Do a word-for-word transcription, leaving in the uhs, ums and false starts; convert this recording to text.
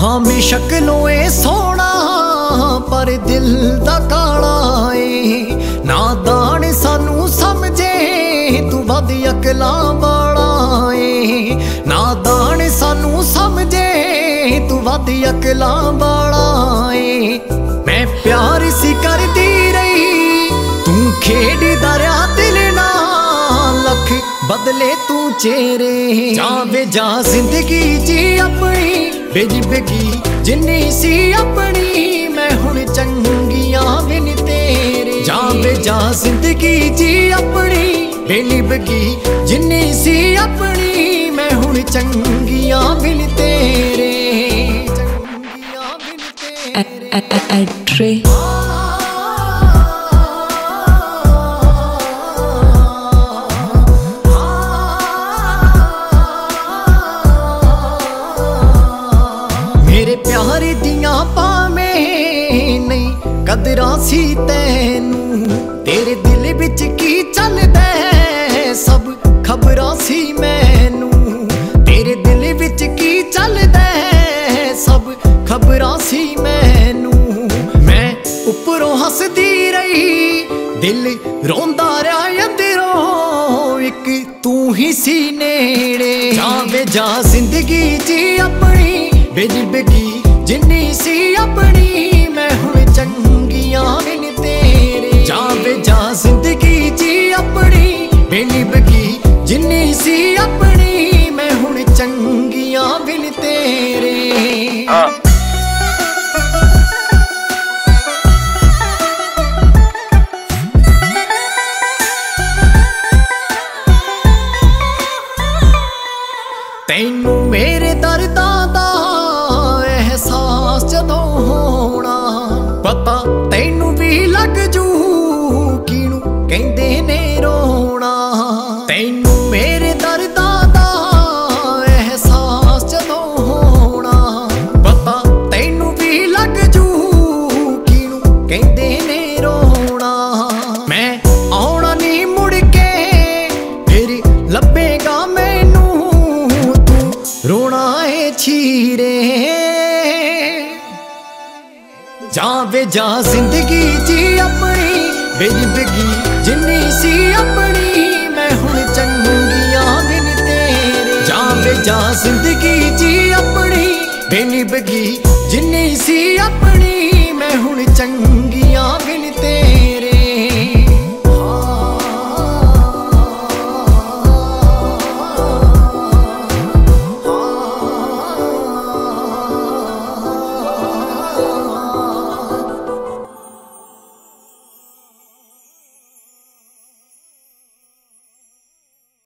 हामी शक्लों ए सोना पर दिल दा काला ए। नादान सानू समझे तू वध अकलां वाला ए। नादान सानू समझे तू वध अकलां वाला ए। मैं प्यार सी करदी रही तू खेडदा रहा दिल नाल लख बदले तू चेहरे। जावे जा जिंदगी जी अपनी बेजिबगी जिन्नी सी अपनी मैं हुण चंगियां बिन तेरे। जावे जा जिंदगी जी अपनी बेलिबगी जिन्नी सी अपनी मैं हुण चंगियां बिन तेरे। चंगियां बिन तेरे। मेरे प्यार दियां भावें नहीं कदरां सी तैनू तेरे दिल विच की चलदा सब खबरां सी मैनू। तेरे दिल विच की चलदा सब खबरां सी मैनू। मैं उपरों हसदी रही दिल रोंदा रहा अंदरों एक तू ही सी नेड़े। जावे जा जिंदगी जी अपनी बेजिबगी जिन्नी सी अपनी मैं हुण चंगियां बिन तेरे। जावे जा जिंदगी जी अपनी बेलिबगी जिन्नी सी अपनी मैं हुण चंगियां बिन तेरे। तैनू मेरे दर्दां दा एहसास जदों होना पता तैनू भी लग जू किनू कहंदे ने रोना। तैनू मेरे दर्दां दा एहसास जदों होना पता तैनू भी लग जू किनू कहंदे ने रोना। मैं आउणा नहीं मुड़ के फिर लभेगा मैनू तू रोना है छीरे। जावे जा जिंदगी जी अपनी बेजिबगी जिन्नी सी अपनी मैं हुण चंगियां बिन तेरे। जावे जा जिंदगी जी अपनी बेलिबगी जिन्नी सी अपनी मैं हुण चंगी